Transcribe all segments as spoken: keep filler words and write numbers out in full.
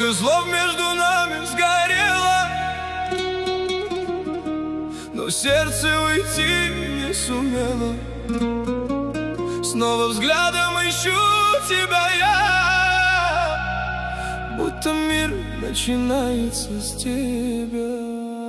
Сколько слов между нами сгорело, но сердце уйти не сумело. Снова взглядом ищу тебя я, будто мир начинается с тебя.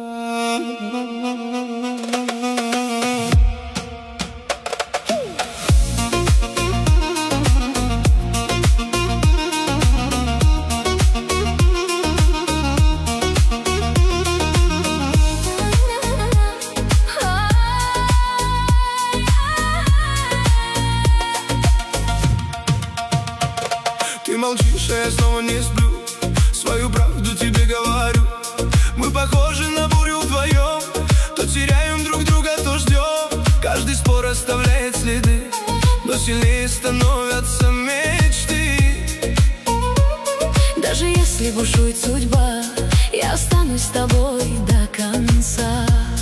Ты молчишь, а я снова не сплю, свою правду тебе говорю. Мы похожи на бурю вдвоем, то теряем друг друга, то ждем. Каждый спор оставляет следы, но сильнее становятся мечты. Даже если бушует судьба, я останусь с тобой до конца.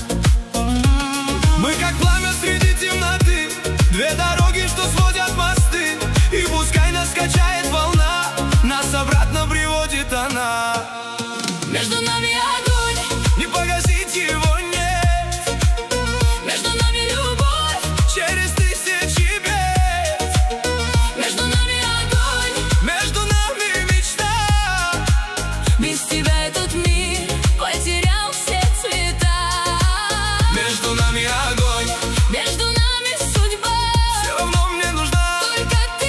Мы как пламя среди темноты, две дороги, что сводят мосты. И пускай нас качает волна, нас обратно приводит она. Между нами огонь, не погасить его нет. между нами любовь, Через тысячи бед. между нами огонь, Между нами мечта. без тебя этот мир потерял все цвета. Между нами огонь, Между нами судьба, все равно мне нужна. только ты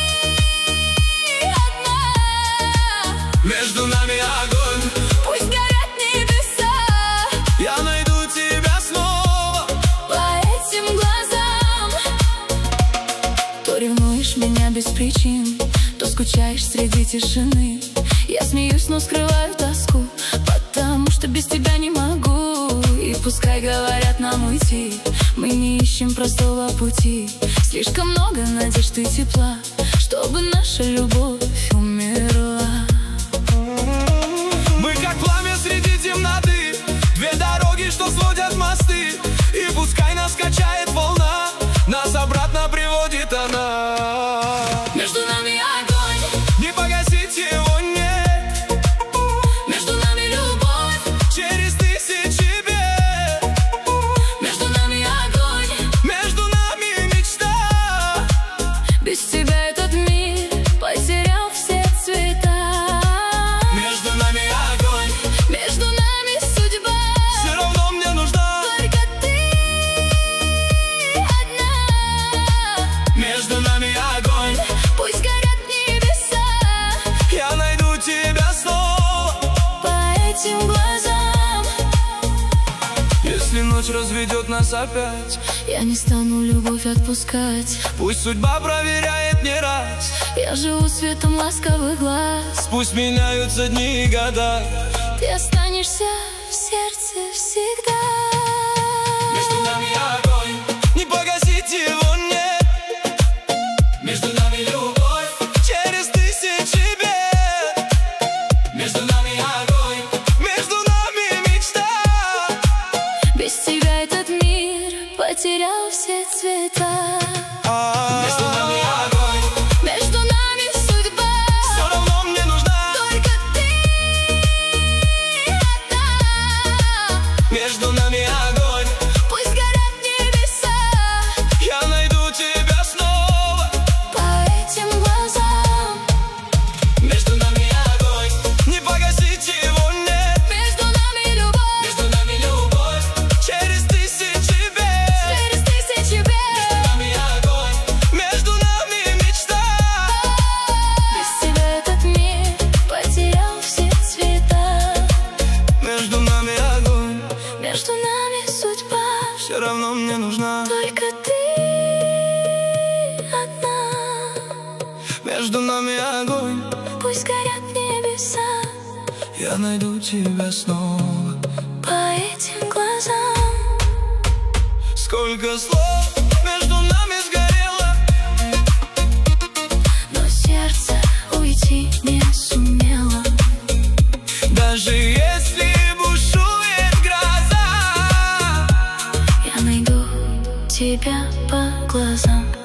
одна. Между нами огонь, Пусть горят небеса, я найду тебя снова. по этим глазам. То ревнуешь меня без причин, то скучаешь среди тишины. Я смеюсь, но скрываю тоску, потому что без тебя не могу. И пускай говорят нам уйти, мы не ищем простого пути. Слишком много надежд и тепла, чтобы наша любовь умерла. Мы как пламя среди темноты, две дороги, что сводят мосты. И пускай нас качает волна, нас обратно приводит она. Между нами огонь, Не погасить его нет. между нами любовь, Через тысячи бед. между нами огонь. Между нами мечта. Без тебя этот мир потерял все цвета. Между нами огонь, Между нами судьба, все равно мне нужна. только ты одна. Между нами огонь, Пусть горят небеса, я найду тебя снова. по этим глазам. Если ночь разведет нас опять, Я не стану любовь отпускать. пусть судьба проверяет не раз. Я живу светом ласковых глаз. Пусть меняются дни и года. Ты останешься в сердце всегда. Между нами огонь, не погасить его нет. Между нами любовь, через тысячи бед. Между нами огонь, между нами мечта. Без тебя этот мир потерял все цвета. Между нами огонь, Между нами судьба, все равно мне нужна. только ты одна. Между нами огонь, Пусть горят небеса, я найду тебя снова. по этим глазам. Между нами огонь, не погасить его нет. Между нами любовь, Между нами любовь, через тысячи бед. через тысячи бед. Между нами огонь, между нами мечта. Без тебя этот мир потерял все цвета. Между нами огонь, Между нами судьба, все равно мне нужна. только ты одна. Между нами огонь, Пусть горят небеса, я найду тебя снова. по этим глазам. Сколько слов между нами сгорело, Но сердце уйти не сумело. даже если бушует гроза. Я найду тебя по глазам.